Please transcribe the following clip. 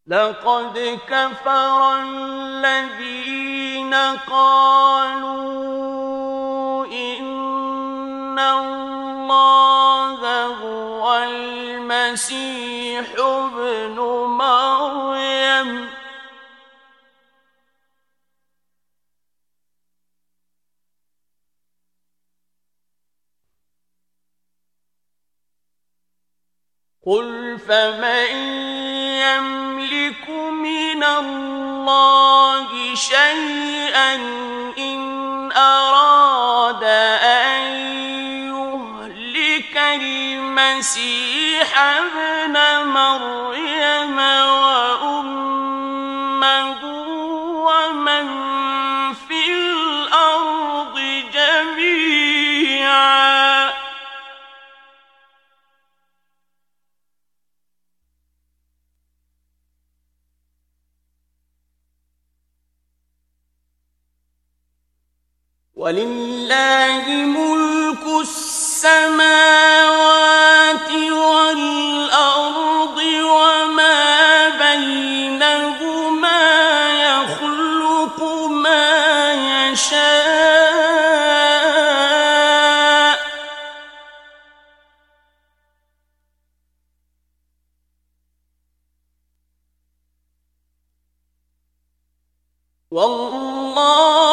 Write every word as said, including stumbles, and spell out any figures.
لقد كفر الذين قالوا إن الله هو المسيح ابن مريم قل فمن يملك من الله شيئا إن أراد أن يهلك المسيح ابن مريم وأمه ومن في الأرض جميعا ولله ملك السماوات والأرض وما بينهما يخلق ما يشاء والله